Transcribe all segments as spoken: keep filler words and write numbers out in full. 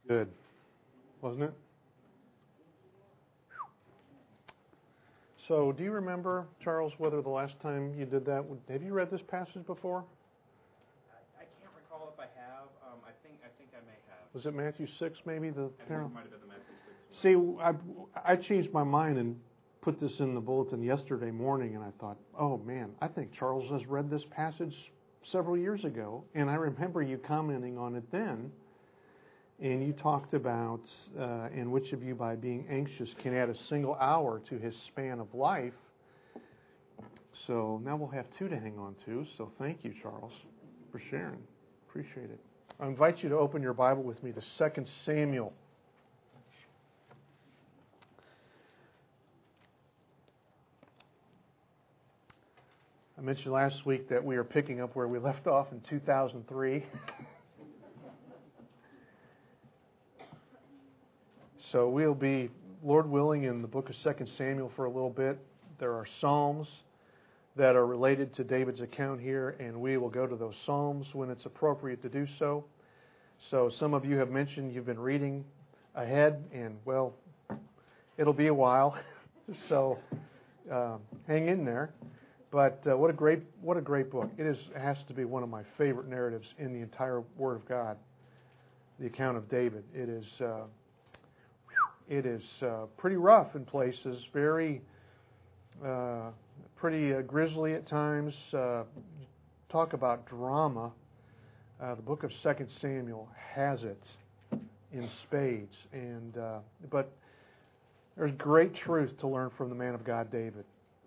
Good, wasn't it? So, do you remember, Charles, whether the last time you did that, have you read this passage before? I, I can't recall if I have. Um, I think I think I may have. Was it Matthew six, maybe? The I think it might have been the Matthew six. See, I, I changed my mind and put this in the bulletin yesterday morning, and I thought, oh man, I think Charles has read this passage several years ago, and I remember you commenting on it then. And you talked about, uh, and which of you, by being anxious, can add a single hour to his span of life. So now we'll have two to hang on to. So thank you, Charles, for sharing. Appreciate it. I invite you to open your Bible with me to Second Samuel. I mentioned last week that we are picking up where we left off in two thousand three. So we'll be, Lord willing, in the book of Second Samuel for a little bit. There are Psalms that are related to David's account here, and we will go to those Psalms when it's appropriate to do so. So some of you have mentioned you've been reading ahead, and, well, it'll be a while. So um, hang in there. But uh, what a great what a great book. It is it has to be one of my favorite narratives in the entire Word of God, the account of David. It is... Uh, It is uh, pretty rough in places, very uh, pretty uh, grisly at times. Uh, talk about drama. Uh, the book of Second Samuel has it in spades, and uh, but there's great truth to learn from the man of God, David,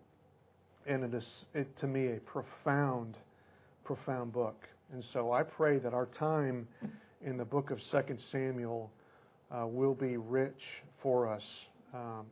and it is it, to me a profound, profound book. And so I pray that our time in the book of Second Samuel Uh, will be rich for us, um,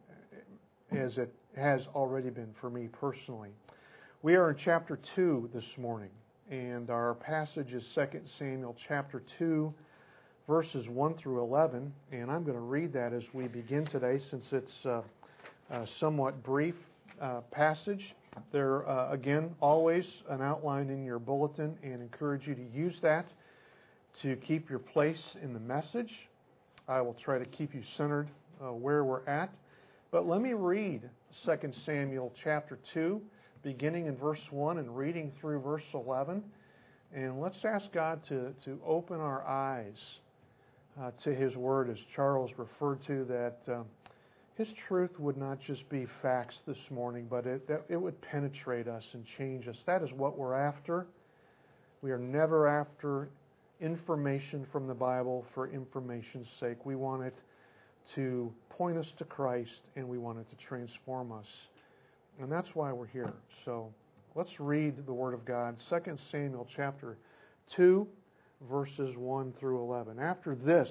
as it has already been for me personally. We are in chapter two this morning, and our passage is Second Samuel chapter two, verses one through eleven, and I'm going to read that as we begin today, since it's uh, a somewhat brief uh, passage. There, uh, again, always an outline in your bulletin, and encourage you to use that to keep your place in the message. I will try to keep you centered uh, where we're at. But let me read Second Samuel chapter two, beginning in verse one and reading through verse eleven. And let's ask God to, to open our eyes uh, to His Word, as Charles referred to, that uh, His truth would not just be facts this morning, but it, that it would penetrate us and change us. That is what we're after. We are never after information from the Bible for information's sake. We want it to point us to Christ, and we want it to transform us. And that's why we're here. So let's read the Word of God. Second Samuel chapter two, verses one through eleven. After this,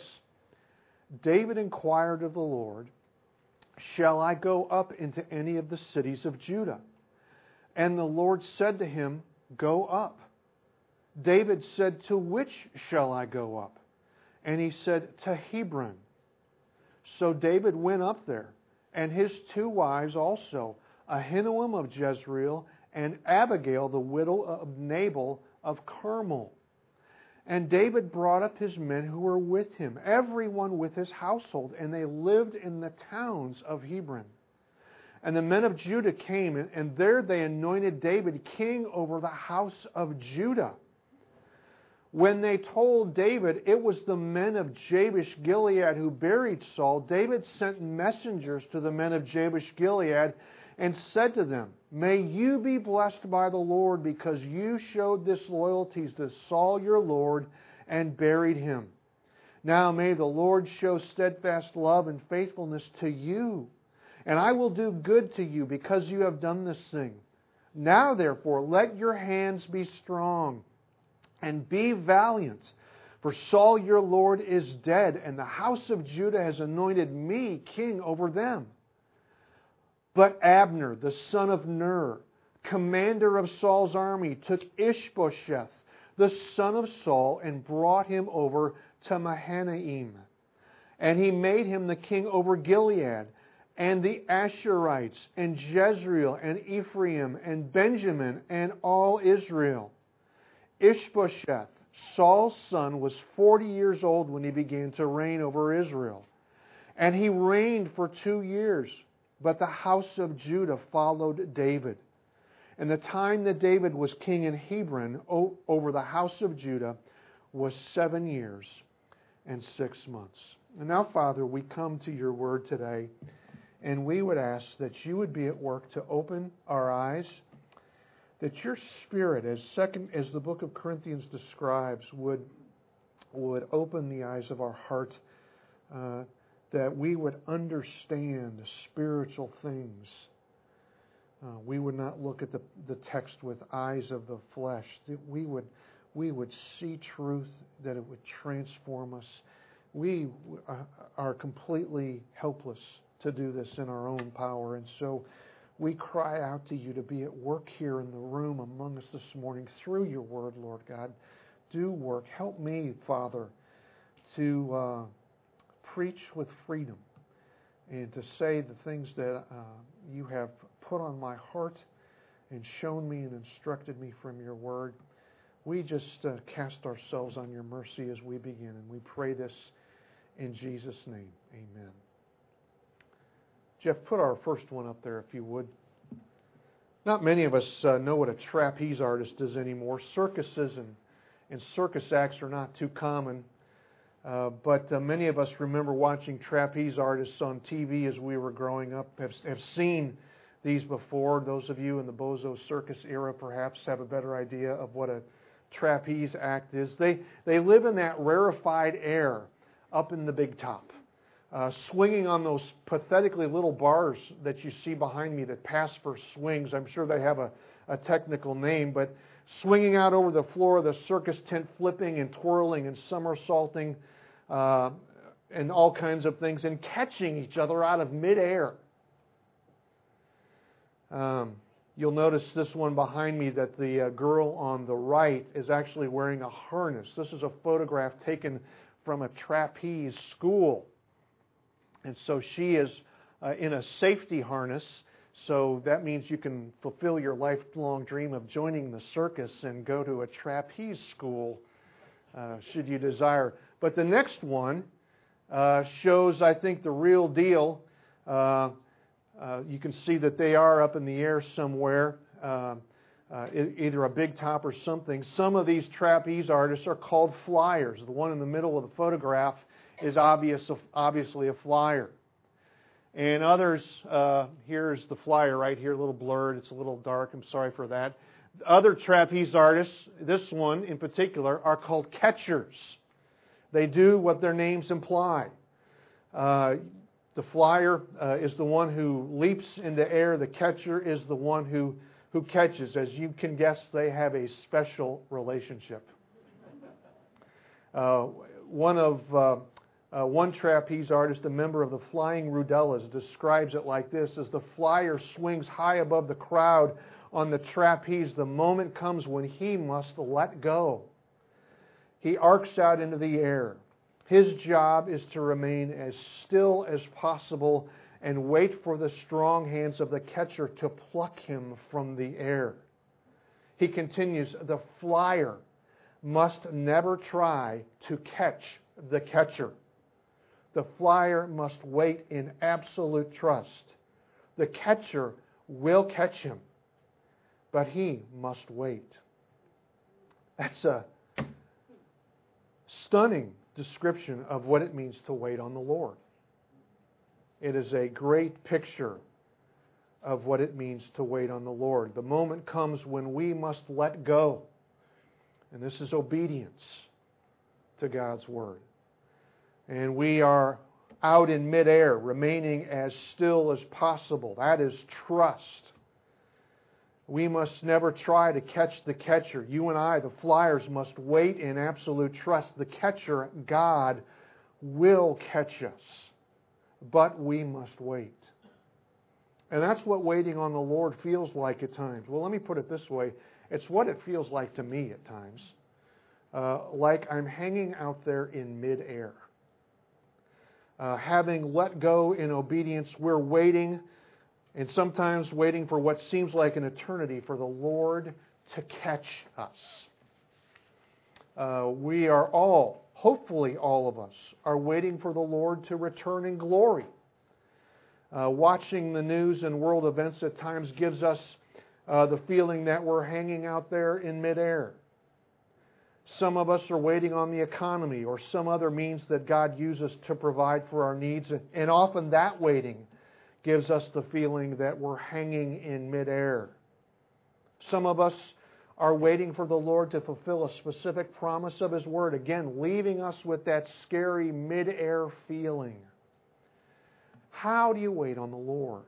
David inquired of the Lord, "Shall I go up into any of the cities of Judah?" And the Lord said to him, "Go up." David said, "To which shall I go up?" And he said, "To Hebron." So David went up there, and his two wives also, Ahinoam of Jezreel and Abigail, the widow of Nabal of Carmel. And David brought up his men who were with him, everyone with his household, and they lived in the towns of Hebron. And the men of Judah came, and there they anointed David king over the house of Judah. When they told David it was the men of Jabesh Gilead who buried Saul, David sent messengers to the men of Jabesh Gilead and said to them, "May you be blessed by the Lord, because you showed this loyalty to Saul your Lord and buried him. Now may the Lord show steadfast love and faithfulness to you, and I will do good to you because you have done this thing. Now therefore let your hands be strong and be valiant, for Saul your Lord is dead, and the house of Judah has anointed me king over them." But Abner, the son of Ner, commander of Saul's army, took Ishbosheth, the son of Saul, and brought him over to Mahanaim. And he made him the king over Gilead, and the Asherites, and Jezreel, and Ephraim, and Benjamin, and all Israel. Ishbosheth, Saul's son was forty years old when he began to reign over Israel. And he reigned for two years. But the house of Judah followed David. And the time that David was king in Hebron over the house of Judah was seven years and six months. And now, Father, we come to your word today, and we would ask that you would be at work to open our eyes, that your Spirit, as second as the book of Corinthians describes, would, would open the eyes of our heart, uh, that we would understand spiritual things. Uh, we would not look at the, the text with eyes of the flesh. That we would, we would see truth, that it would transform us. We uh, are completely helpless to do this in our own power. And so we cry out to you to be at work here in the room among us this morning through your word, Lord God. Do work. Help me, Father, to uh, preach with freedom and to say the things that uh, you have put on my heart and shown me and instructed me from your word. We just uh, cast ourselves on your mercy as we begin, and we pray this in Jesus' name. Amen. Jeff, put our first one up there if you would. Not many of us uh, know what a trapeze artist is anymore. Circuses and, and circus acts are not too common. Uh, but uh, many of us remember watching trapeze artists on T V as we were growing up, have, have seen these before. Those of you in the Bozo Circus era perhaps have a better idea of what a trapeze act is. They, they live in that rarefied air up in the big top, uh, swinging on those pathetically little bars that you see behind me that pass for swings. I'm sure they have a, a technical name, but swinging out over the floor of the circus tent, flipping and twirling and somersaulting uh, and all kinds of things, and catching each other out of midair. Um, you'll notice this one behind me that the uh, girl on the right is actually wearing a harness. This is a photograph taken from a trapeze school. And so she is uh, in a safety harness. So that means you can fulfill your lifelong dream of joining the circus and go to a trapeze school, uh, should you desire. But the next one uh, shows, I think, the real deal. Uh, uh, you can see that they are up in the air somewhere, uh, uh, either a big top or something. Some of these trapeze artists are called flyers. The one in the middle of the photograph is obvious, obviously a flyer. And others, uh, here's the flyer right here, a little blurred. It's a little dark. I'm sorry for that. Other trapeze artists, this one in particular, are called catchers. They do what their names imply. Uh, the flyer uh, is the one who leaps into air. The catcher is the one who, who catches. As you can guess, they have a special relationship. Uh, one of... Uh, Uh, one trapeze artist, a member of the Flying Rudellas, describes it like this: as the flyer swings high above the crowd on the trapeze, the moment comes when he must let go. He arcs out into the air. His job is to remain as still as possible and wait for the strong hands of the catcher to pluck him from the air. He continues, the flyer must never try to catch the catcher. The flyer must wait in absolute trust. The catcher will catch him, but he must wait. That's a stunning description of what it means to wait on the Lord. It is a great picture of what it means to wait on the Lord. The moment comes when we must let go, and this is obedience to God's Word. And we are out in midair, remaining as still as possible. That is trust. We must never try to catch the catcher. You and I, the flyers, must wait in absolute trust. The catcher, God, will catch us. But we must wait. And that's what waiting on the Lord feels like at times. Well, let me put it this way. It's what it feels like to me at times. Uh, like I'm hanging out there in midair. Uh, having let go in obedience, we're waiting, and sometimes waiting for what seems like an eternity for the Lord to catch us. Uh, we are all, hopefully all of us, are waiting for the Lord to return in glory. Uh, watching the news and world events at times gives us uh, the feeling that we're hanging out there in midair. Some of us are waiting on the economy or some other means that God uses to provide for our needs. And often that waiting gives us the feeling that we're hanging in midair. Some of us are waiting for the Lord to fulfill a specific promise of His Word. Again, leaving us with that scary midair feeling. How do you wait on the Lord?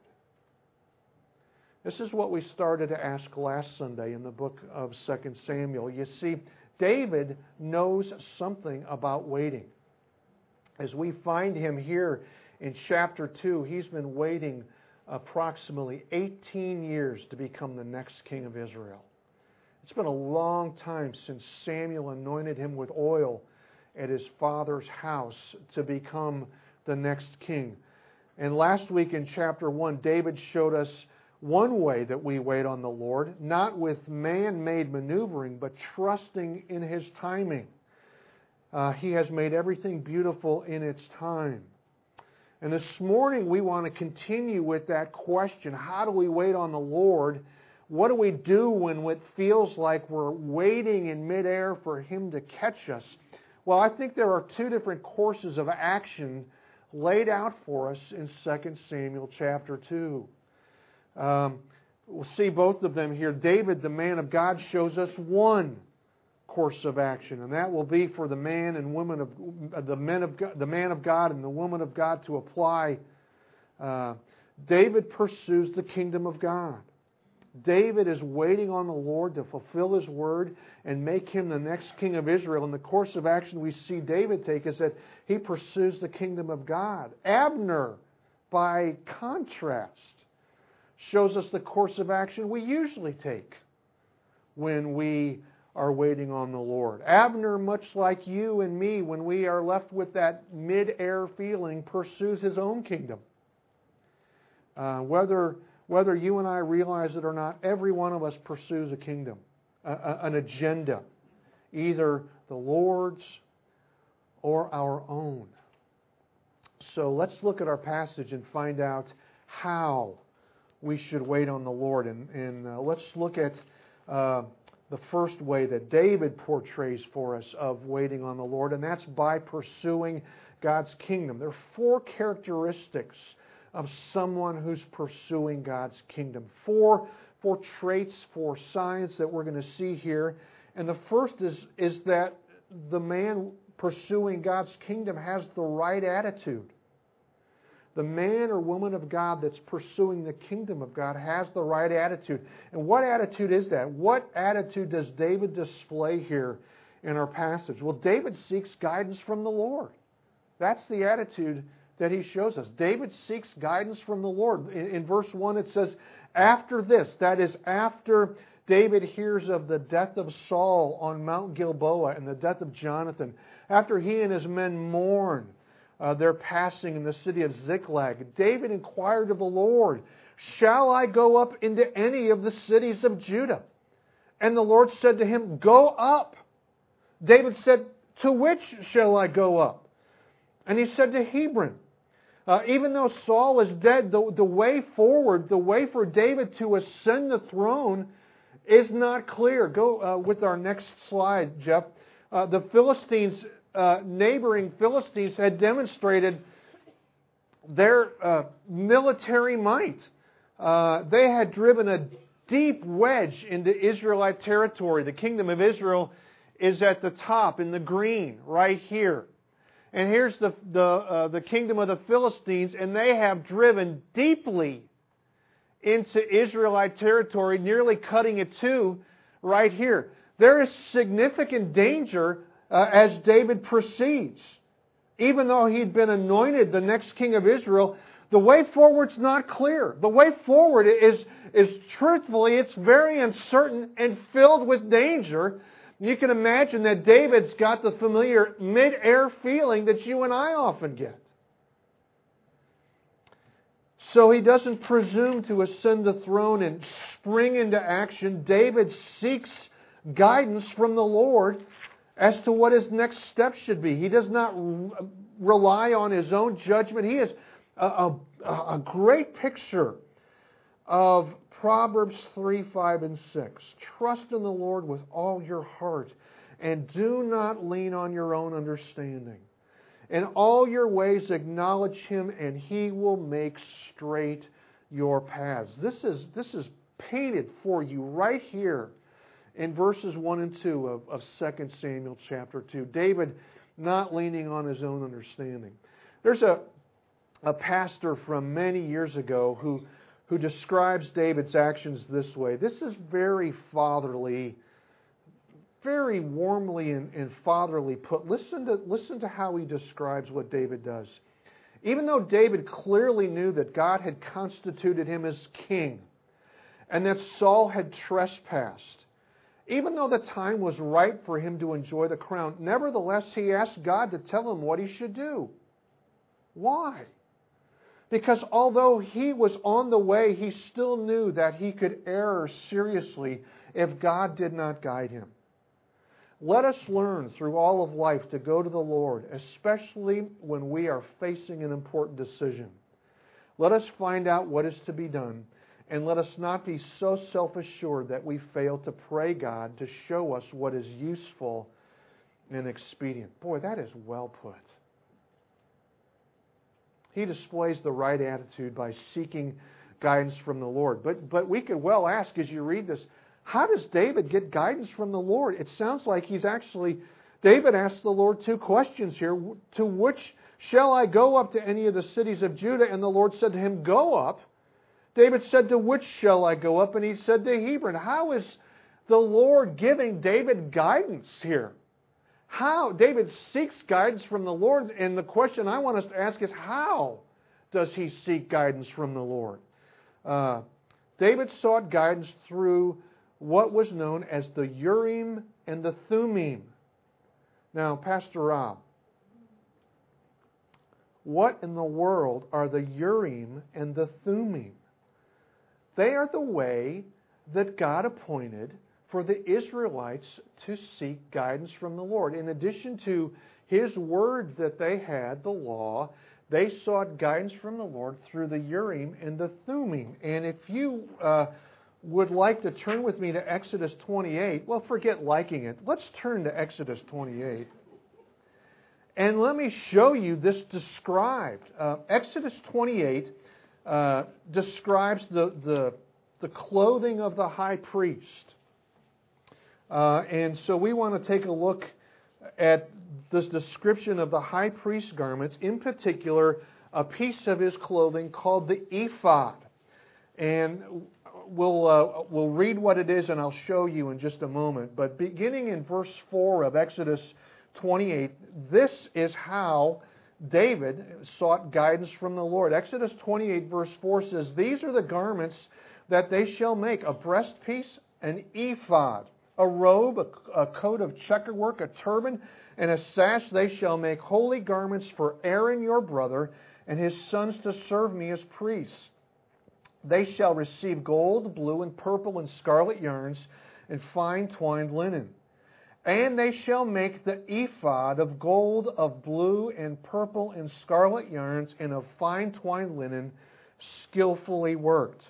This is what we started to ask last Sunday in the book of Second Samuel. You see, David knows something about waiting. As we find him here in chapter two, he's been waiting approximately eighteen years to become the next king of Israel. It's been a long time since Samuel anointed him with oil at his father's house to become the next king. And last week in chapter one, David showed us one way that we wait on the Lord, not with man-made maneuvering, but trusting in His timing. Uh, he has made everything beautiful in its time. And this morning we want to continue with that question. How do we wait on the Lord? What do we do when it feels like we're waiting in midair for Him to catch us? Well, I think there are two different courses of action laid out for us in Second Samuel chapter two. Um, we'll see both of them here. David, the man of God, shows us one course of action, and that will be for the man and woman of the men of God, the man of God and the woman of God to apply. Uh, David pursues the kingdom of God. David is waiting on the Lord to fulfill His word and make Him the next king of Israel. And the course of action we see David take is that he pursues the kingdom of God. Abner, by contrast, shows us the course of action we usually take when we are waiting on the Lord. Abner, much like you and me, when we are left with that mid-air feeling, pursues his own kingdom. Uh, whether, whether you and I realize it or not, every one of us pursues a kingdom, a, a, an agenda, either the Lord's or our own. So let's look at our passage and find out how we should wait on the Lord. And, and uh, let's look at uh, the first way that David portrays for us of waiting on the Lord, and that's by pursuing God's kingdom. There are four characteristics of someone who's pursuing God's kingdom. Four, four traits, four signs that we're going to see here. And the first is, is that the man pursuing God's kingdom has the right attitude. The man or woman of God that's pursuing the kingdom of God has the right attitude. And what attitude is that? What attitude does David display here in our passage? Well, David seeks guidance from the Lord. That's the attitude that he shows us. David seeks guidance from the Lord. In, in verse one it says, after this, that is after David hears of the death of Saul on Mount Gilboa and the death of Jonathan, after he and his men mourn Uh, their passing in the city of Ziklag, David inquired of the Lord, shall I go up into any of the cities of Judah? And the Lord said to him, go up. David said, to which shall I go up? And he said to Hebron. Uh, even though Saul is dead, the, the way forward, the way for David to ascend the throne is not clear. Go uh, with our next slide, Jeff. Uh, the Philistines Uh, neighboring Philistines had demonstrated their uh, military might. Uh, they had driven a deep wedge into Israelite territory. The kingdom of Israel is at the top in the green right here. And here's the, the, uh, the kingdom of the Philistines, and they have driven deeply into Israelite territory, nearly cutting it to right here. There is significant danger Uh, as David proceeds. Even though he'd been anointed the next king of Israel, the way forward's not clear. The way forward is, is truthfully, it's very uncertain and filled with danger. You can imagine that David's got the familiar mid-air feeling that you and I often get. So he doesn't presume to ascend the throne and spring into action. David seeks guidance from the Lord. as to what his next step should be. He does not r- rely on his own judgment. He is a, a, a great picture of Proverbs three, five, and six. Trust in the Lord with all your heart, and do not lean on your own understanding. In all your ways acknowledge Him, and He will make straight your paths. This is, this is painted for you right here in verses one and two of, of Second Samuel chapter two. David not leaning on his own understanding. There's a, a pastor from many years ago who, who describes David's actions this way. This is very fatherly, very warmly and, and fatherly put. Listen to, listen to how he describes what David does. Even though David clearly knew that God had constituted him as king and that Saul had trespassed, even though the time was ripe for him to enjoy the crown, nevertheless he asked God to tell him what he should do. Why? Because although he was on the way, he still knew that he could err seriously if God did not guide him. Let us learn through all of life to go to the Lord, especially when we are facing an important decision. Let us find out what is to be done, and let us not be so self-assured that we fail to pray God to show us what is useful and expedient. Boy, that is well put. He displays the right attitude by seeking guidance from the Lord. But, but we could well ask as you read this, how does David get guidance from the Lord? It sounds like he's actually, David asked the Lord two questions here. To which shall I go up to any of the cities of Judah? And the Lord said to him, go up. David said, to which shall I go up? And he said, to Hebron. How is the Lord giving David guidance here? How? David seeks guidance from the Lord, and the question I want us to ask is, how does he seek guidance from the Lord? Uh, David sought guidance through what was known as the Urim and the Thummim. Now, Pastor Rob, what in the world are the Urim and the Thummim? They are the way that God appointed for the Israelites to seek guidance from the Lord. In addition to His Word that they had, the law, they sought guidance from the Lord through the Urim and the Thummim. And if you uh, would like to turn with me to Exodus twenty-eight, well, forget liking it. Let's turn to Exodus twenty-eight. And let me show you this described. Uh, Exodus twenty-eight uh, describes the, the, the clothing of the high priest. Uh, and so we want to take a look at this description of the high priest's garments, in particular, a piece of his clothing called the ephod. And we'll, uh, we'll read what it is and I'll show you in just a moment. But beginning in verse four of Exodus twenty-eight, this is how David sought guidance from the Lord. Exodus twenty-eight verse four says, these are the garments that they shall make, a breastpiece, an ephod, a robe, a, a coat of checkerwork, a turban, and a sash. They shall make holy garments for Aaron your brother and his sons to serve me as priests. They shall receive gold, blue, and purple, and scarlet yarns, and fine twined linen. And they shall make the ephod of gold, of blue, and purple, and scarlet yarns, and of fine twined linen, skillfully worked.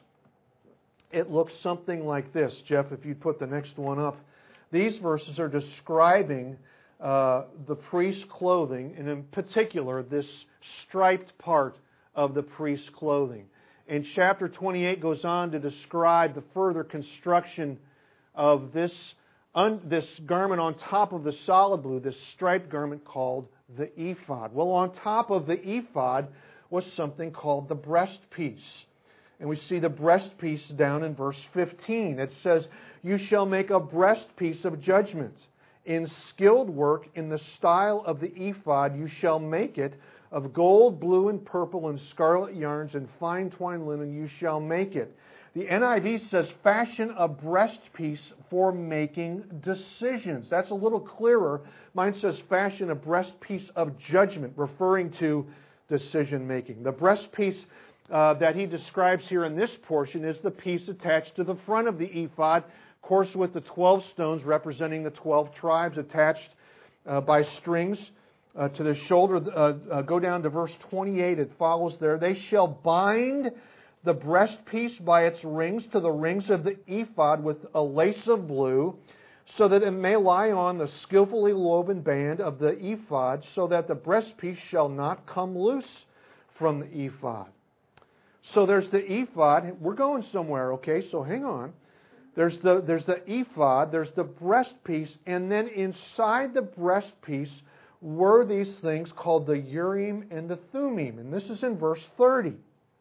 It looks something like this. Jeff, if you'd put the next one up. These verses are describing uh, the priest's clothing, and in particular, this striped part of the priest's clothing. And chapter twenty-eight goes on to describe the further construction of this, un, this garment on top of the solid blue, this striped garment called the ephod. Well, on top of the ephod was something called the breastpiece. And we see the breastpiece down in verse fifteen. It says, you shall make a breastpiece of judgment. In skilled work, in the style of the ephod, you shall make it. Of gold, blue, and purple, and scarlet yarns, and fine twined linen, you shall make it. The N I V says, fashion a breastpiece for making decisions. That's a little clearer. Mine says, fashion a breastpiece of judgment, referring to decision making. The breastpiece Uh, that he describes here in this portion is the piece attached to the front of the ephod, of course with the twelve stones representing the twelve tribes attached uh, by strings uh, to the shoulder. Uh, uh, go down to verse twenty-eight. It follows there. They shall bind the breastpiece by its rings to the rings of the ephod with a lace of blue, so that it may lie on the skillfully woven band of the ephod, so that the breastpiece shall not come loose from the ephod. So there's the ephod. We're going somewhere, okay? So hang on. There's the, there's the ephod, there's the breastpiece, and then inside the breastpiece were these things called the Urim and the Thummim. And this is in verse thirty.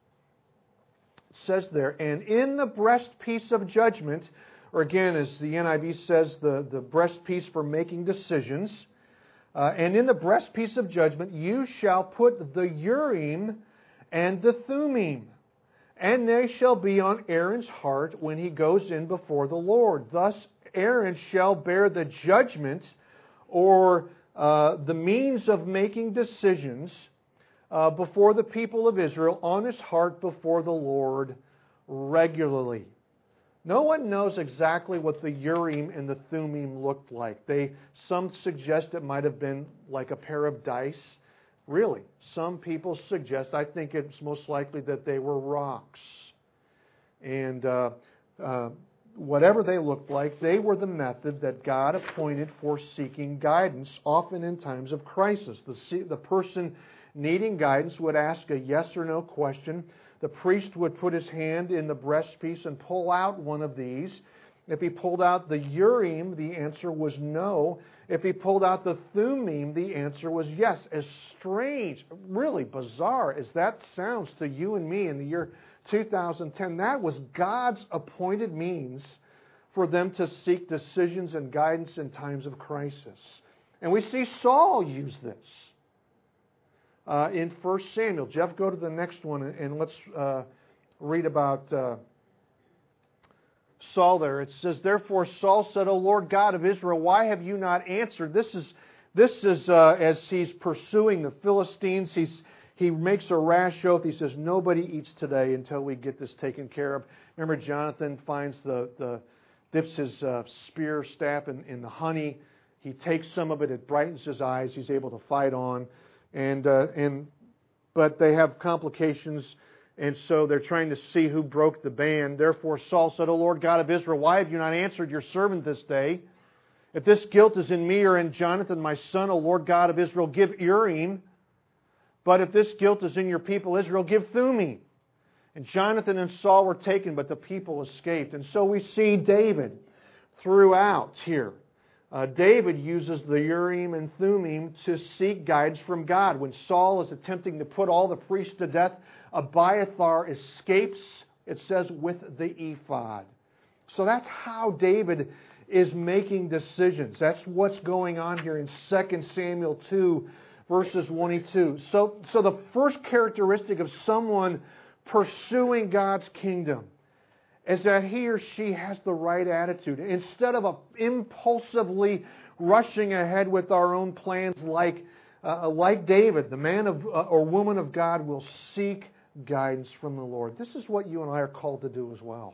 It says there, and in the breastpiece of judgment, or again, as the N I V says, the, the breastpiece for making decisions, uh, and in the breastpiece of judgment you shall put the Urim and the Thummim, and they shall be on Aaron's heart when he goes in before the Lord. Thus Aaron shall bear the judgment, or uh, the means of making decisions uh, before the people of Israel on his heart before the Lord regularly. No one knows exactly what the Urim and the Thummim looked like. They, some suggest it might have been like a pair of dice. Really, some people suggest, I think it's most likely that they were rocks. And uh, uh, whatever they looked like, they were the method that God appointed for seeking guidance, often in times of crisis. The, the person needing guidance would ask a yes or no question. The priest would put his hand in the breastpiece and pull out one of these. If he pulled out the Urim, the answer was no. If he pulled out the Thummim, the answer was yes. As strange, really bizarre as that sounds to you and me in the year two thousand ten, that was God's appointed means for them to seek decisions and guidance in times of crisis. And we see Saul use this uh, in First Samuel. Jeff, go to the next one and let's uh, read about Uh, Saul there. It says, therefore Saul said, O Lord God of Israel, why have you not answered? This is, this is uh, as he's pursuing the Philistines. He's, he makes a rash oath. He says, nobody eats today until we get this taken care of. Remember, Jonathan finds the, the dips his uh, spear staff in, in the honey. He takes some of it. It brightens his eyes. He's able to fight on. And uh, and but they have complications. And so they're trying to see who broke the band. Therefore Saul said, O Lord God of Israel, why have you not answered your servant this day? If this guilt is in me or in Jonathan my son, O Lord God of Israel, give Urim. But if this guilt is in your people Israel, give Thummim. And Jonathan and Saul were taken, but the people escaped. And so we see David throughout here. Uh, David uses the Urim and Thummim to seek guidance from God. When Saul is attempting to put all the priests to death, Abiathar escapes, it says, with the ephod. So that's how David is making decisions. That's what's going on here in Second Samuel two, verses one and two. So, so the first characteristic of someone pursuing God's kingdom is that he or she has the right attitude. Instead of a, impulsively rushing ahead with our own plans like, uh, like David, the man of, uh, or woman of God will seek guidance from the Lord. This is what you and I are called to do as well.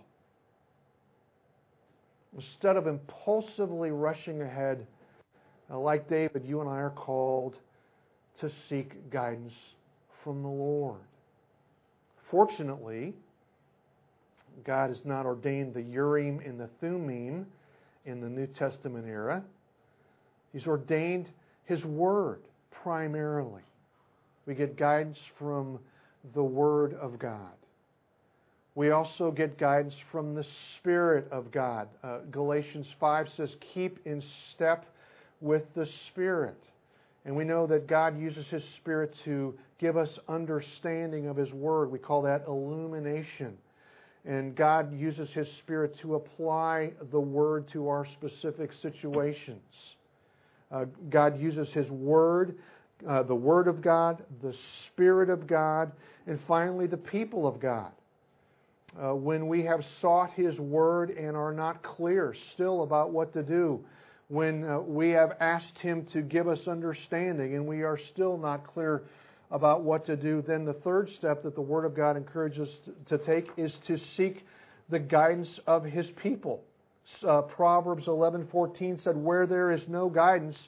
Instead of impulsively rushing ahead, uh, like David, you and I are called to seek guidance from the Lord. Fortunately, God has not ordained the Urim and the Thummim in the New Testament era. He's ordained His Word primarily. We get guidance from the Word of God. We also get guidance from the Spirit of God. Uh, Galatians five says, keep in step with the Spirit. And we know that God uses His Spirit to give us understanding of His Word. We call that illumination. And God uses His Spirit to apply the Word to our specific situations. Uh, God uses His Word, uh, the Word of God, the Spirit of God, and finally the people of God. Uh, when we have sought His Word and are not clear still about what to do, when uh, we have asked Him to give us understanding and we are still not clear about what to do, then the third step that the Word of God encourages us to take is to seek the guidance of His people. Uh, Proverbs eleven fourteen said, where there is no guidance,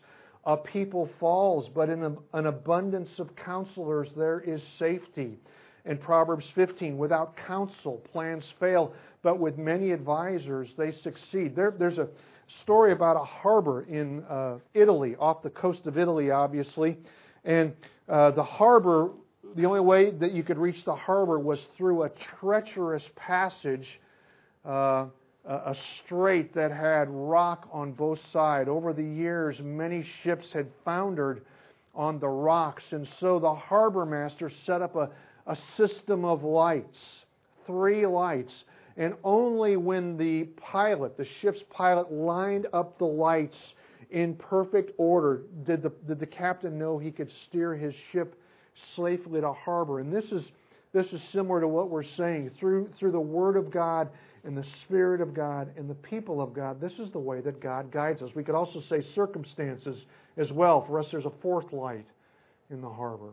a people falls, but in a, an abundance of counselors there is safety. In Proverbs fifteen, without counsel, plans fail, but with many advisors they succeed. There, there's a story about a harbor in uh, Italy, off the coast of Italy, obviously. And uh, the harbor, the only way that you could reach the harbor was through a treacherous passage, uh, a strait that had rock on both sides. Over the years, many ships had foundered on the rocks, and so the harbor master set up a, a system of lights, three lights, and only when the pilot, the ship's pilot, lined up the lights in perfect order did the, did the captain know he could steer his ship safely to harbor. And this is this is similar to what we're saying. Through, through the Word of God and the Spirit of God and the people of God, this is the way that God guides us. We could also say circumstances as well. For us, there's a fourth light in the harbor.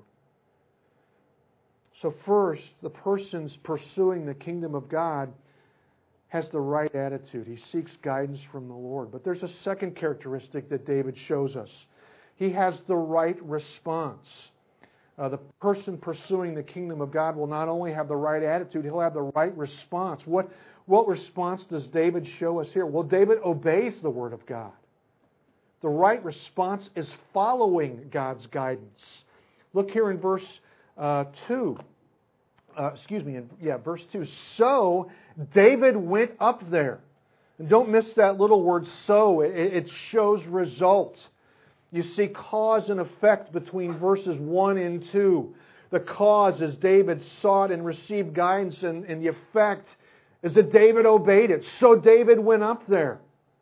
So first, the person's pursuing the kingdom of God has the right attitude. He seeks guidance from the Lord. But there's a second characteristic that David shows us. He has the right response. Uh, the person pursuing the kingdom of God will not only have the right attitude, he'll have the right response. What, what response does David show us here? Well, David obeys the Word of God. The right response is following God's guidance. Look here in verse uh, two. Uh, excuse me, in, yeah, verse two. So David went up there. And don't miss that little word so. It, it shows result. You see cause and effect between verses one and two. The cause is David sought and received guidance, and, and the effect is that David obeyed it. So David went up there.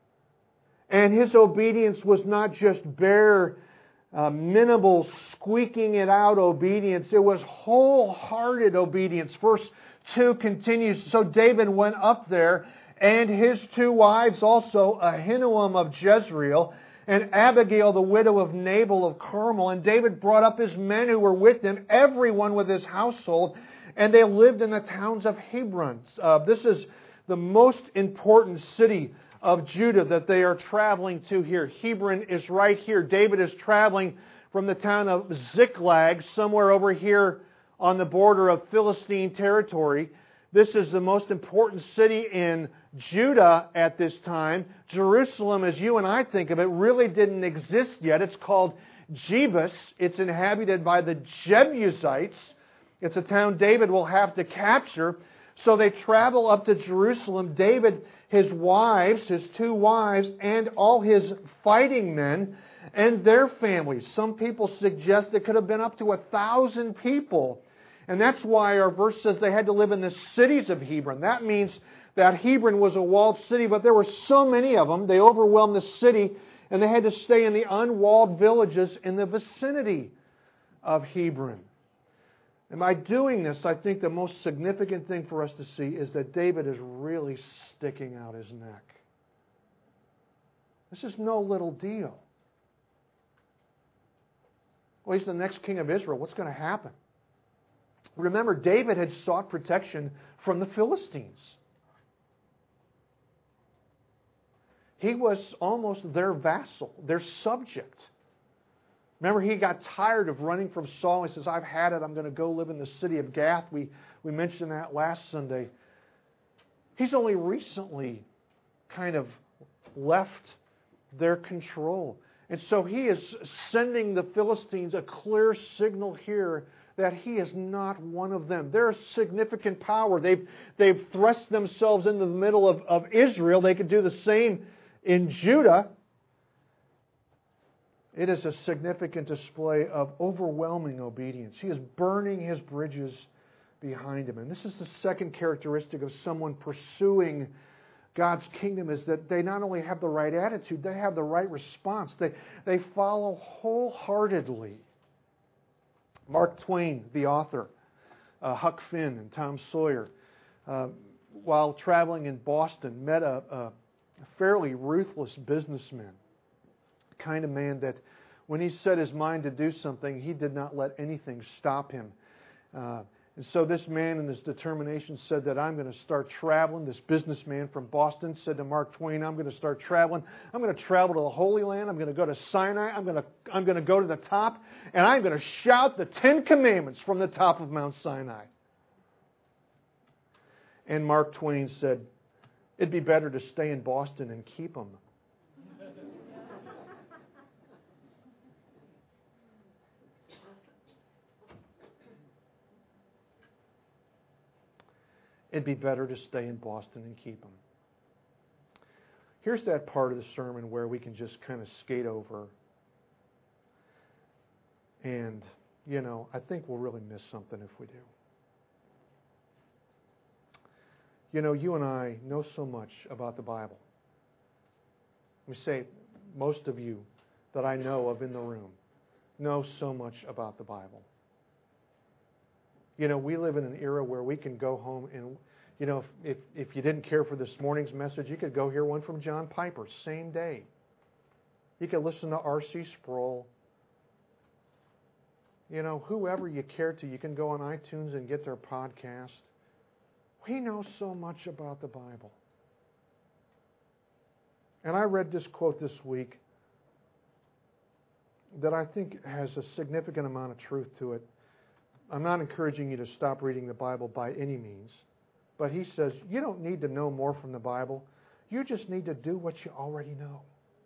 And his obedience was not just bare, uh, minimal, squeaking it out obedience. It was wholehearted obedience. Verse two continues, so David went up there, and his two wives also, Ahinoam of Jezreel, and Abigail, the widow of Nabal of Carmel. And David brought up his men who were with him, everyone with his household, and they lived in the towns of Hebron. Uh, this is the most important city of Judah that they are traveling to here. Hebron is right here. David is traveling from the town of Ziklag, somewhere over here on the border of Philistine territory. This is the most important city in Judah at this time. Jerusalem, as you and I think of it, really didn't exist yet. It's called Jebus. It's inhabited by the Jebusites. It's a town David will have to capture. So they travel up to Jerusalem. David, his wives, his two wives, and all his fighting men and their families. Some people suggest it could have been up to a thousand people. And that's why our verse says they had to live in the cities of Hebron. That means that Hebron was a walled city, but there were so many of them, they overwhelmed the city, and they had to stay in the unwalled villages in the vicinity of Hebron. And by doing this, I think the most significant thing for us to see is that David is really sticking out his neck. This is no little deal. Well, he's the next king of Israel. What's going to happen? Remember, David had sought protection from the Philistines. He was almost their vassal, their subject. Remember, he got tired of running from Saul. He says, I've had it. I'm going to go live in the city of Gath. We, we mentioned that last Sunday. He's only recently kind of left their control. And so he is sending the Philistines a clear signal here that he is not one of them. They're a significant power. They've, they've thrust themselves into the middle of, of Israel. They could do the same in Judah. It is a significant display of overwhelming obedience. He is burning his bridges behind him. And this is the second characteristic of someone pursuing God's kingdom, is that they not only have the right attitude, they have the right response. They, they follow wholeheartedly. Mark Twain, the author, uh, Huck Finn and Tom Sawyer, uh, while traveling in Boston, met a, a fairly ruthless businessman, the kind of man that when he set his mind to do something, he did not let anything stop him. Uh, And so this man in his determination said that I'm going to start traveling. This businessman from Boston said to Mark Twain, I'm going to start traveling. I'm going to travel to the Holy Land. I'm going to go to Sinai. I'm going to, I'm going to go to the top, and I'm going to shout the Ten Commandments from the top of Mount Sinai. And Mark Twain said, it'd be better to stay in Boston and keep them. It'd be better to stay in Boston and keep them. Here's that part of the sermon where we can just kind of skate over. And, you know, I think we'll really miss something if we do. You know, you and I know so much about the Bible. Let me say, most of you that I know of in the room know so much about the Bible. You know, we live in an era where we can go home and, you know, if, if, if you didn't care for this morning's message, you could go hear one from John Piper, same day. You could listen to R C Sproul. You know, whoever you care to, you can go on iTunes and get their podcast. We know so much about the Bible. And I read this quote this week that I think has a significant amount of truth to it. I'm not encouraging you to stop reading the Bible by any means. But he says, you don't need to know more from the Bible. You just need to do what you already know.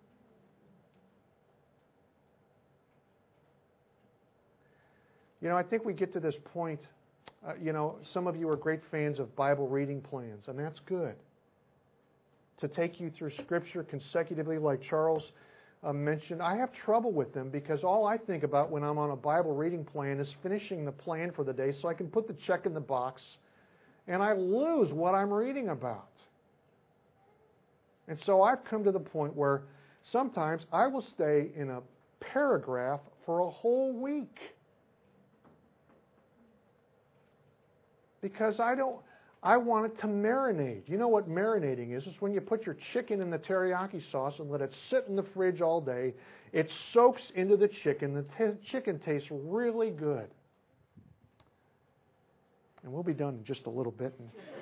You know, I think we get to this point, uh, you know, some of you are great fans of Bible reading plans, and that's good. To take you through Scripture consecutively like Charles Uh, mentioned, I have trouble with them because all I think about when I'm on a Bible reading plan is finishing the plan for the day so I can put the check in the box and I lose what I'm reading about. And so I've come to the point where sometimes I will stay in a paragraph for a whole week because I don't I want it to marinate. You know what marinating is? It's when you put your chicken in the teriyaki sauce and let it sit in the fridge all day. It soaks into the chicken. The t- chicken tastes really good. And we'll be done in just a little bit.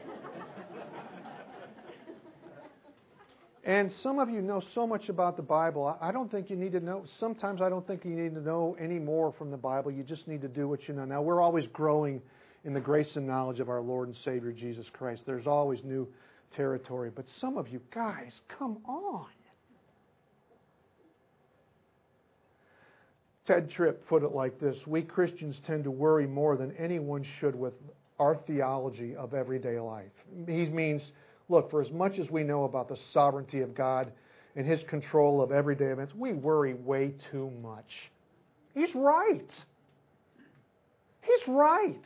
And some of you know so much about the Bible. I don't think you need to know. Sometimes I don't think you need to know any more from the Bible. You just need to do what you know. Now, we're always growing in the grace and knowledge of our Lord and Savior Jesus Christ. There's always new territory. But some of you guys, come on. Ted Tripp put it like this: we Christians tend to worry more than anyone should with our theology of everyday life. He means, look, for as much as we know about the sovereignty of God and His control of everyday events, we worry way too much. He's right. He's right.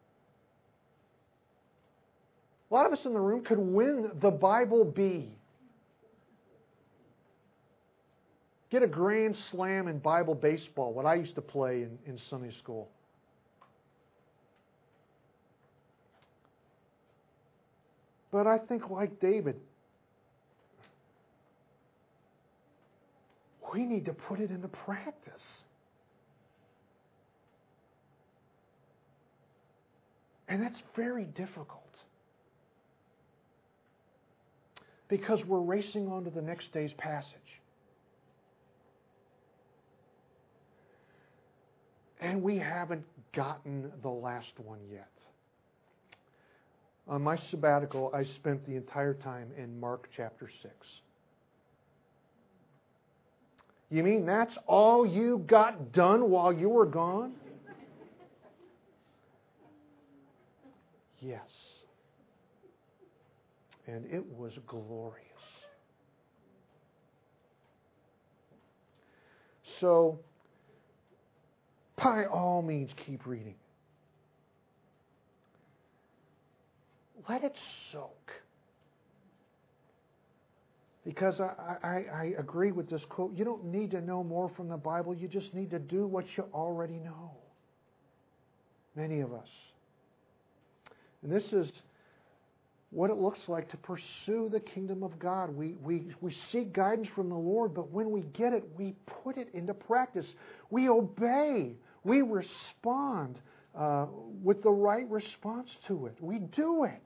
A lot of us in the room could win the Bible Bee. Get a grand slam in Bible baseball, what I used to play in, in Sunday school. But I think, like David, we need to put it into practice. And that's very difficult. Because we're racing on to the next day's passage. And we haven't gotten the last one yet. On my sabbatical, I spent the entire time in Mark chapter six. You mean that's all you got done while you were gone? Yes. And it was glorious. So, by all means, keep reading. Let it soak. Because I, I, I agree with this quote. You don't need to know more from the Bible. You just need to do what you already know. Many of us. And this is what it looks like to pursue the kingdom of God. We, we, we seek guidance from the Lord, but when we get it, we put it into practice. We obey. We respond uh, with the right response to it. We do it.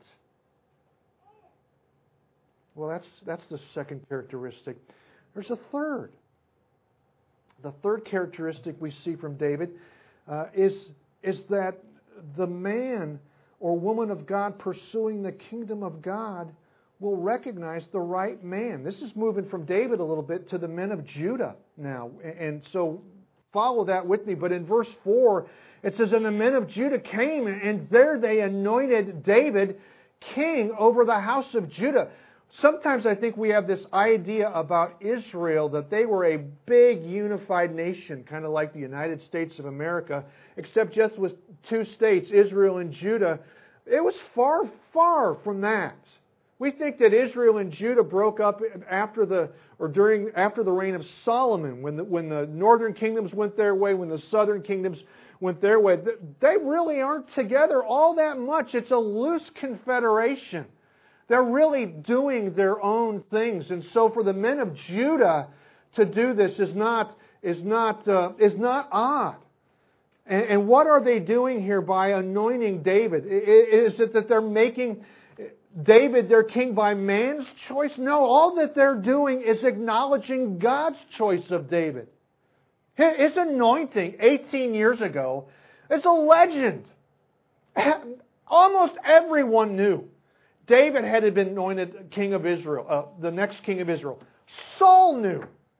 Well, that's that's the second characteristic. There's a third. The third characteristic we see from David uh, is, is that the man or woman of God pursuing the kingdom of God will recognize the right man. This is moving from David a little bit to the men of Judah now. And so follow that with me. But in verse four, it says, "And the men of Judah came, and there they anointed David king over the house of Judah." Sometimes I think we have this idea about Israel that they were a big unified nation, kind of like the United States of America, except just with two states, Israel and Judah. It was far, far from that. We think that Israel and Judah broke up after the or during after the reign of Solomon, when the, when the northern kingdoms went their way, when the southern kingdoms went their way. They really aren't together all that much. It's a loose confederation. They're really doing their own things, and so for the men of Judah to do this is not is not uh, is not odd. And, and what are they doing here by anointing David? Is it that they're making David their king by man's choice? No, all that they're doing is acknowledging God's choice of David. His anointing eighteen years ago is a legend. Almost everyone knew David had been anointed king of Israel, uh, the next king of Israel. Saul knew.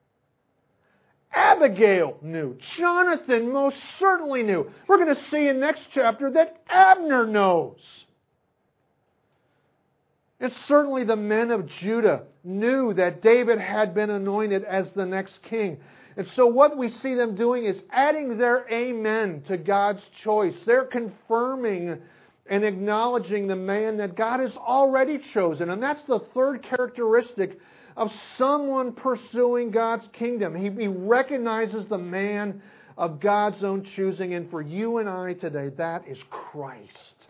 Abigail knew. Jonathan most certainly knew. We're going to see in next chapter that Abner knows. And certainly the men of Judah knew that David had been anointed as the next king. And so what we see them doing is adding their amen to God's choice. They're confirming and acknowledging the man that God has already chosen. And that's the third characteristic of someone pursuing God's kingdom. He, he recognizes the man of God's own choosing. And for you and I today, that is Christ.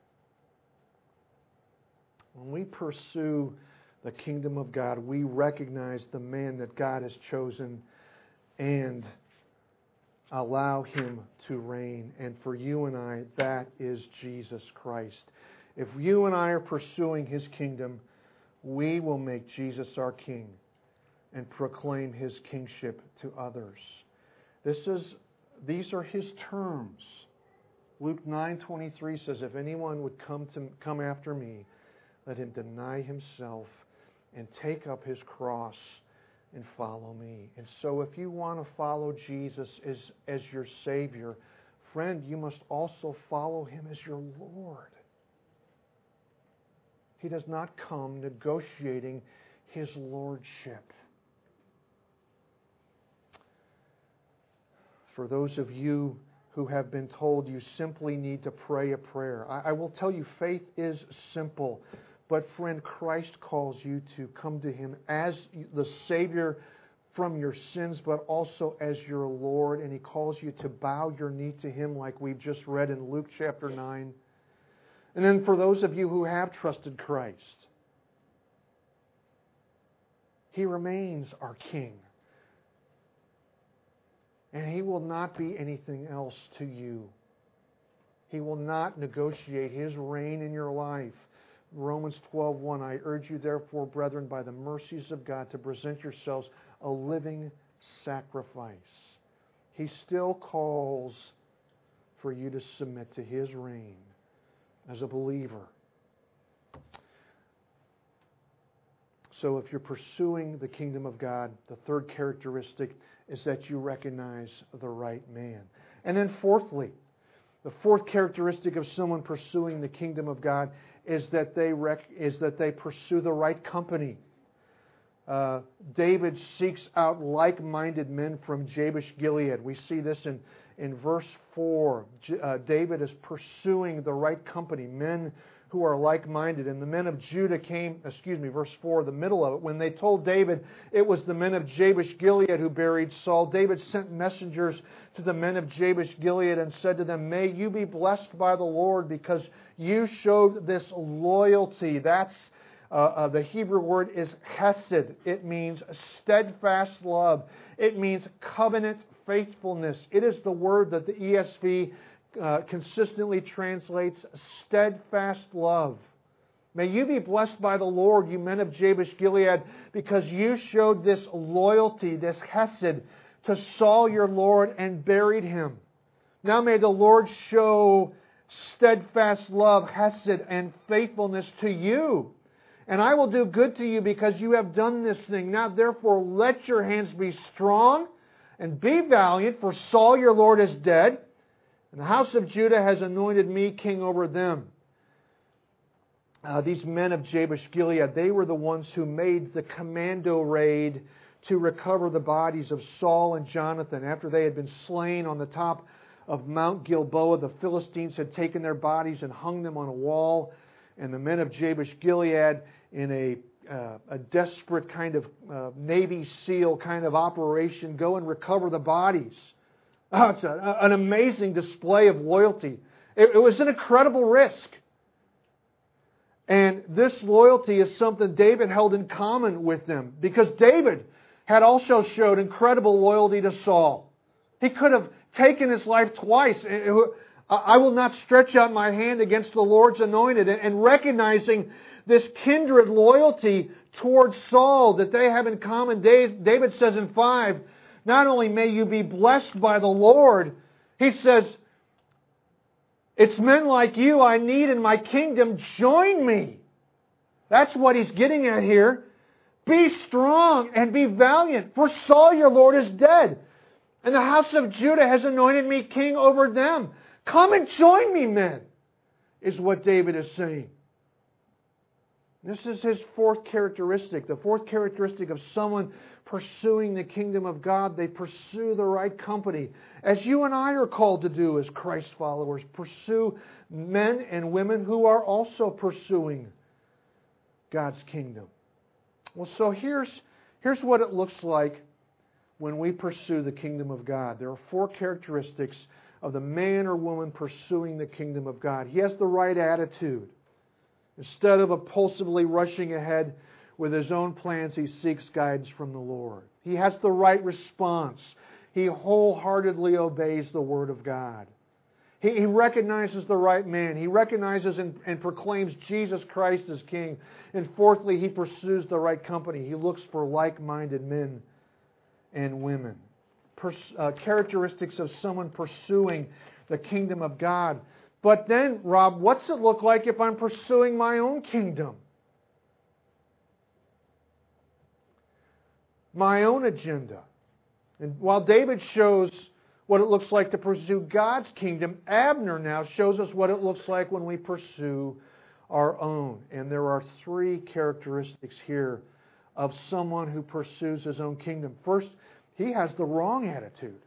When we pursue the kingdom of God, we recognize the man that God has chosen and allow Him to reign. And for you and I, that is Jesus Christ. If you and I are pursuing His kingdom, we will make Jesus our King and proclaim His kingship to others. This is, these are His terms. Luke nine twenty-three says, "If anyone would come to come after me, let him deny himself and take up his cross and follow me." And so if you want to follow Jesus as, as your Savior, friend, you must also follow Him as your Lord. He does not come negotiating His lordship. For those of you who have been told you simply need to pray a prayer, I, I will tell you, faith is simple. But friend, Christ calls you to come to Him as the Savior from your sins, but also as your Lord. And He calls you to bow your knee to Him like we've just read in Luke chapter nine. And then for those of you who have trusted Christ, He remains our King. And He will not be anything else to you. He will not negotiate His reign in your life. Romans twelve one, "I urge you therefore, brethren, by the mercies of God, to present yourselves a living sacrifice." He still calls for you to submit to His reign as a believer. So if you're pursuing the kingdom of God, the third characteristic is that you recognize the right man. And then fourthly, the fourth characteristic of someone pursuing the kingdom of God is that they rec- is that they pursue the right company. Uh, David seeks out like-minded men from Jabesh Gilead. We see this in, in verse four. J- uh, David is pursuing the right company, men who are like-minded. And the men of Judah came, excuse me, verse four, the middle of it. When they told David it was the men of Jabesh Gilead who buried Saul, David sent messengers to the men of Jabesh Gilead and said to them, "May you be blessed by the Lord because you showed this loyalty." That's uh, uh, the Hebrew word is hesed. It means steadfast love. It means covenant faithfulness. It is the word that the E S V uh, consistently translates steadfast love. May you be blessed by the Lord, you men of Jabesh Gilead, because you showed this loyalty, this hesed, to Saul your Lord and buried him. Now may the Lord show steadfast love, hesed, and faithfulness to you. And I will do good to you because you have done this thing. Now therefore let your hands be strong and be valiant, for Saul your Lord is dead, and the house of Judah has anointed me king over them. Uh, these men of Jabesh Gilead, they were the ones who made the commando raid to recover the bodies of Saul and Jonathan after they had been slain on the top of Mount Gilboa. The Philistines had taken their bodies and hung them on a wall, and the men of Jabesh Gilead, in a uh, a desperate kind of uh, Navy SEAL kind of operation, go and recover the bodies. Oh, it's a, an amazing display of loyalty. It, it was an incredible risk. And this loyalty is something David held in common with them, because David had also showed incredible loyalty to Saul. He could have taken his life twice. I will not stretch out my hand against the Lord's anointed. And recognizing this kindred loyalty towards Saul that they have in common, David says in five, not only may you be blessed by the Lord, he says, it's men like you I need in my kingdom. Join me. That's what he's getting at here. Be strong and be valiant, for Saul your Lord is dead, and the house of Judah has anointed me king over them. Come and join me, men, is what David is saying. This is his fourth characteristic. The fourth characteristic of someone pursuing the kingdom of God. They pursue the right company, as you and I are called to do as Christ followers. Pursue men and women who are also pursuing God's kingdom. Well, so here's, here's what it looks like when we pursue the kingdom of God. There are four characteristics of the man or woman pursuing the kingdom of God. He has the right attitude. Instead of impulsively rushing ahead with his own plans, he seeks guidance from the Lord. He has the right response. He wholeheartedly obeys the Word of God. He, he recognizes the right man. He recognizes and, and proclaims Jesus Christ as King. And fourthly, he pursues the right company. He looks for like-minded men and women. Pers- uh, characteristics of someone pursuing the kingdom of God. But then, Rob, what's it look like if I'm pursuing my own kingdom? My own agenda. And while David shows what it looks like to pursue God's kingdom, Abner now shows us what it looks like when we pursue our own. And there are three characteristics here of someone who pursues his own kingdom. First, he has the wrong attitude.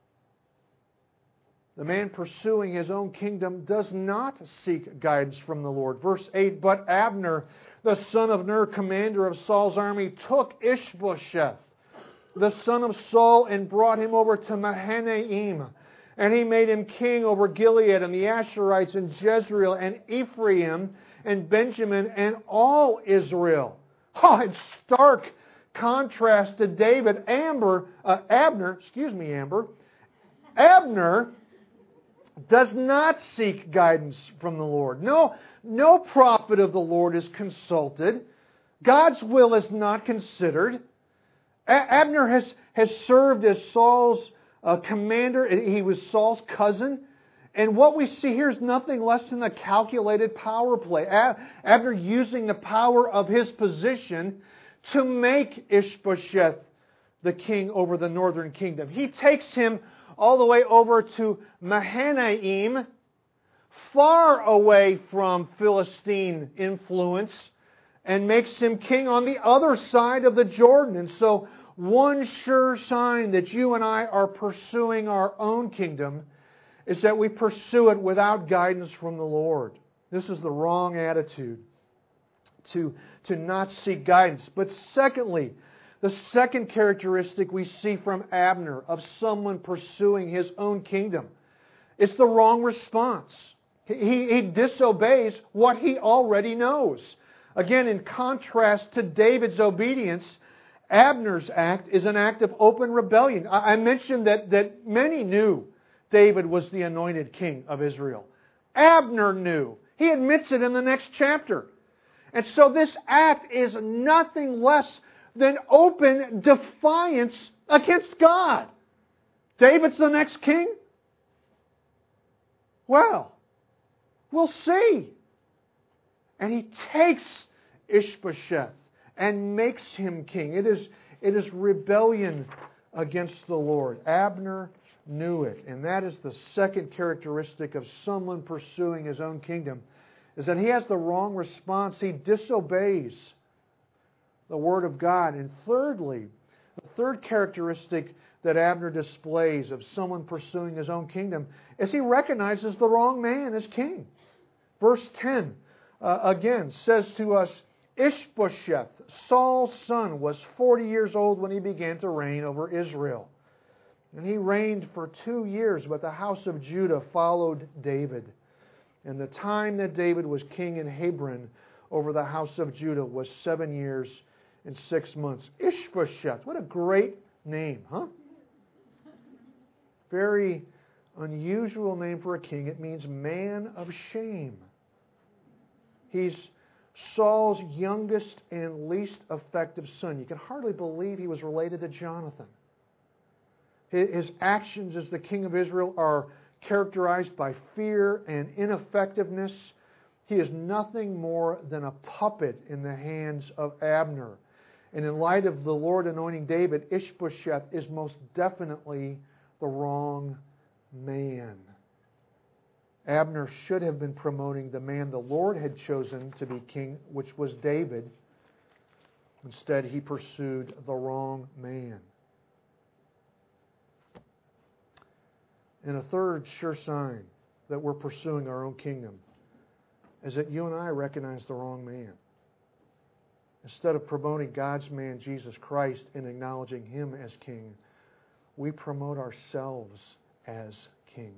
The man pursuing his own kingdom does not seek guidance from the Lord. Verse eight, but Abner, the son of Ner, commander of Saul's army, took Ishbosheth, the son of Saul, and brought him over to Mahanaim. And he made him king over Gilead and the Asherites and Jezreel and Ephraim and Benjamin and all Israel. Oh, in stark contrast to David, Amber, uh, Abner, excuse me, Amber, Abner does not seek guidance from the Lord. No, no prophet of the Lord is consulted. God's will is not considered. A- Abner has, has served as Saul's uh, commander. He was Saul's cousin. And what we see here is nothing less than a calculated power play. A- Abner using the power of his position to make Ishbosheth the king over the northern kingdom. He takes him all the way over to Mahanaim, far away from Philistine influence, and makes him king on the other side of the Jordan. And so one sure sign that you and I are pursuing our own kingdom is that we pursue it without guidance from the Lord. This is the wrong attitude, to, to not seek guidance. But secondly, the second characteristic we see from Abner of someone pursuing his own kingdom is the wrong response. He, he disobeys what he already knows. Again, in contrast to David's obedience, Abner's act is an act of open rebellion. I, I mentioned that, that many knew David was the anointed king of Israel. Abner knew. He admits it in the next chapter. And so this act is nothing less than open defiance against God. David's the next king? Well, we'll see. And he takes Ishbosheth and makes him king. It is, it is rebellion against the Lord. Abner knew it. And that is the second characteristic of someone pursuing his own kingdom, is that he has the wrong response. He disobeys the Word of God. And thirdly, the third characteristic that Abner displays of someone pursuing his own kingdom is he recognizes the wrong man as king. Verse ten, uh, again, says to us, Ishbosheth, Saul's son, was forty years old when he began to reign over Israel. And he reigned for two years, but the house of Judah followed David. And the time that David was king in Hebron over the house of Judah was seven years and six months. Ishbosheth, what a great name, huh? Very unusual name for a king. It means man of shame. He's Saul's youngest and least effective son. You can hardly believe he was related to Jonathan. His actions as the king of Israel are characterized by fear and ineffectiveness. He is nothing more than a puppet in the hands of Abner. And in light of the Lord anointing David, Ishbosheth is most definitely the wrong man. Abner should have been promoting the man the Lord had chosen to be king, which was David. Instead, he pursued the wrong man. And a third sure sign that we're pursuing our own kingdom is that you and I recognize the wrong man. Instead of promoting God's man, Jesus Christ, and acknowledging Him as king, we promote ourselves as king.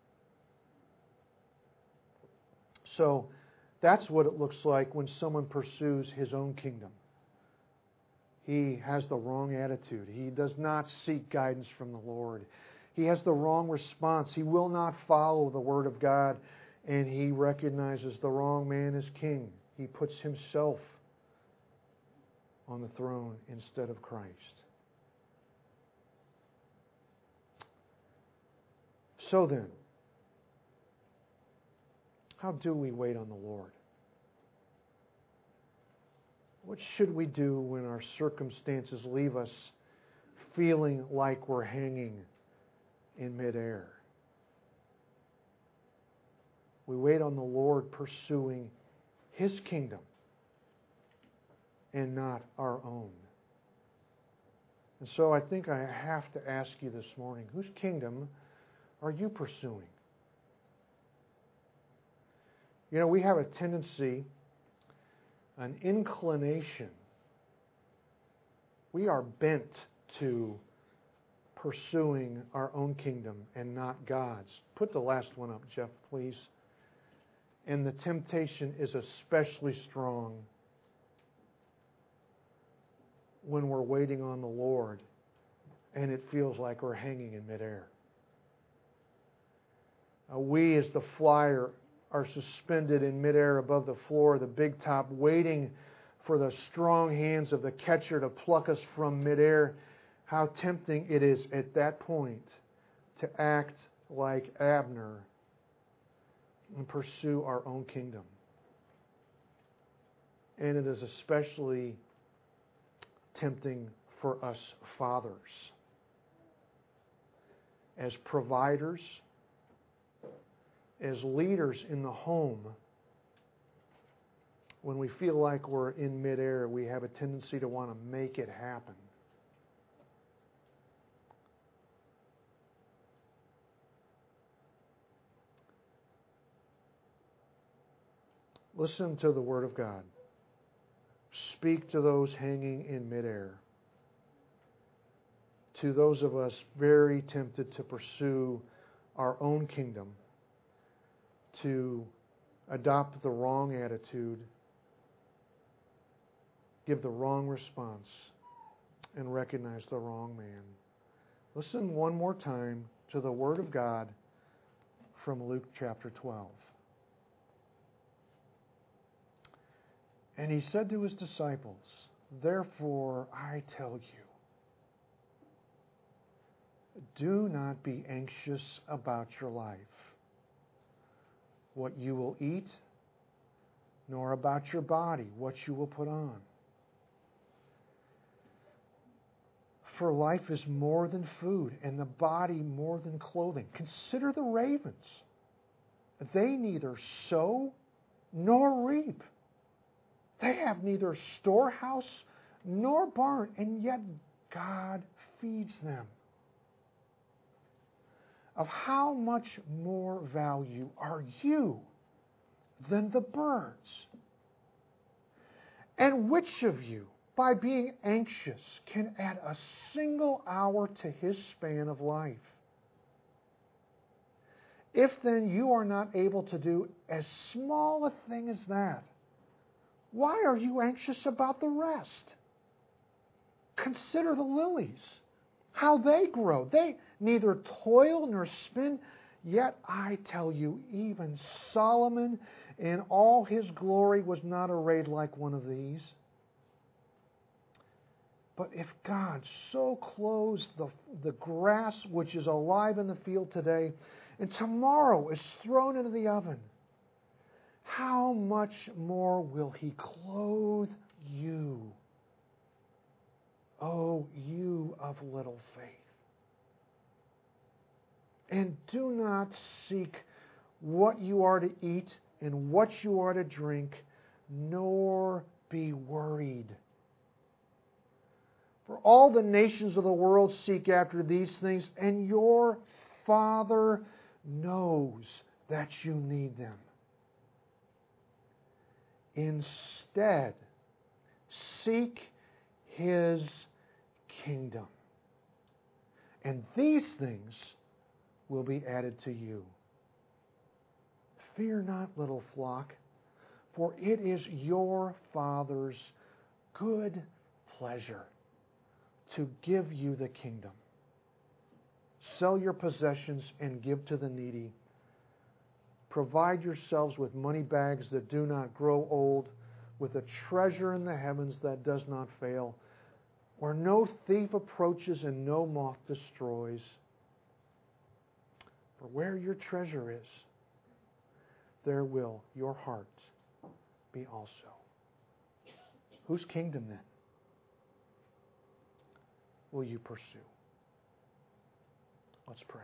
So that's what it looks like when someone pursues his own kingdom. He has the wrong attitude. He does not seek guidance from the Lord. He has the wrong response. He will not follow the Word of God, and he recognizes the wrong man as king. He puts himself on the throne instead of Christ. So then, how do we wait on the Lord? What should we do when our circumstances leave us feeling like we're hanging in midair? We wait on the Lord pursuing His kingdom and not our own. And so I think I have to ask you this morning, whose kingdom are you pursuing? You know, we have a tendency, an inclination. We are bent to pursuing our own kingdom and not God's. Put the last one up, Jeff, please. And the temptation is especially strong when we're waiting on the Lord and it feels like we're hanging in midair. Uh, we, as the flyer, are suspended in midair above the floor of the big top, waiting for the strong hands of the catcher to pluck us from midair. How tempting it is at that point to act like Abner and pursue our own kingdom. And it is especially tempting for us fathers. As providers, as leaders in the home, when we feel like we're in midair, we have a tendency to want to make it happen. Listen to the Word of God. Speak to those hanging in midair. To those of us very tempted to pursue our own kingdom, to adopt the wrong attitude, give the wrong response, and recognize the wrong man. Listen one more time to the Word of God from Luke chapter twelve. And he said to his disciples, "Therefore I tell you, do not be anxious about your life, what you will eat, nor about your body, what you will put on. For life is more than food, and the body more than clothing. Consider the ravens. They neither sow nor reap. They have neither storehouse nor barn, and yet God feeds them. Of how much more value are you than the birds? And which of you, by being anxious, can add a single hour to his span of life? If then you are not able to do as small a thing as that, why are you anxious about the rest? Consider the lilies, how they grow. They neither toil nor spin, yet I tell you, even Solomon in all his glory was not arrayed like one of these. But if God so clothes the, the grass which is alive in the field today, and tomorrow is thrown into the oven, how much more will He clothe you, O you of little faith? And do not seek what you are to eat and what you are to drink, nor be worried. For all the nations of the world seek after these things, and your Father knows that you need them. Instead, seek His kingdom, and these things will be added to you. Fear not, little flock, for it is your Father's good pleasure to give you the kingdom. Sell your possessions and give to the needy. Provide yourselves with money bags that do not grow old, with a treasure in the heavens that does not fail, where no thief approaches and no moth destroys. For where your treasure is, there will your heart be also." Whose kingdom then will you pursue? Let's pray.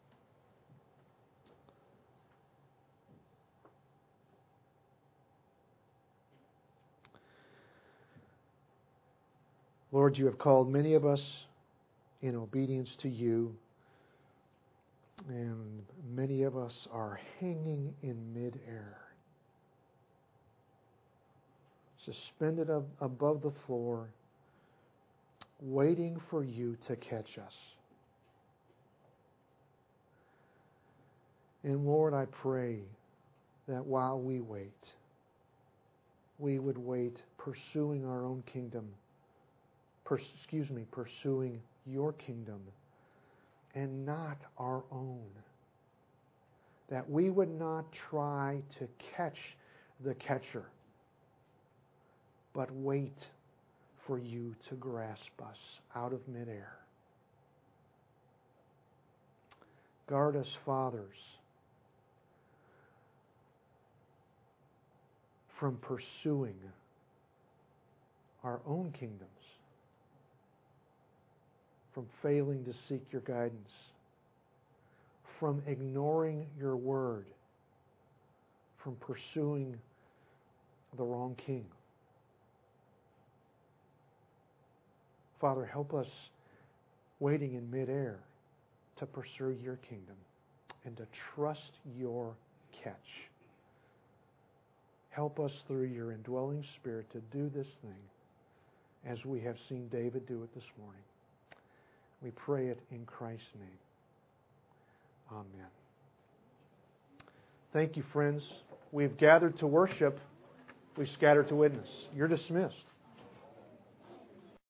Lord, you have called many of us in obedience to you, and many of us are hanging in midair, suspended ab- above the floor, waiting for you to catch us. And Lord, I pray that while we wait, we would wait pursuing our own kingdom, pers- excuse me, pursuing your kingdom and not our own. That we would not try to catch the catcher, but wait for you to grasp us out of midair. Guard us, fathers, from pursuing our own kingdoms, from failing to seek your guidance, from ignoring your word, from pursuing the wrong king. Father, help us waiting in midair to pursue your kingdom and to trust your catch. Help us through your indwelling Spirit to do this thing as we have seen David do it this morning. We pray it in Christ's name. Amen. Thank you, friends. We've gathered to worship. We've scattered to witness. You're dismissed.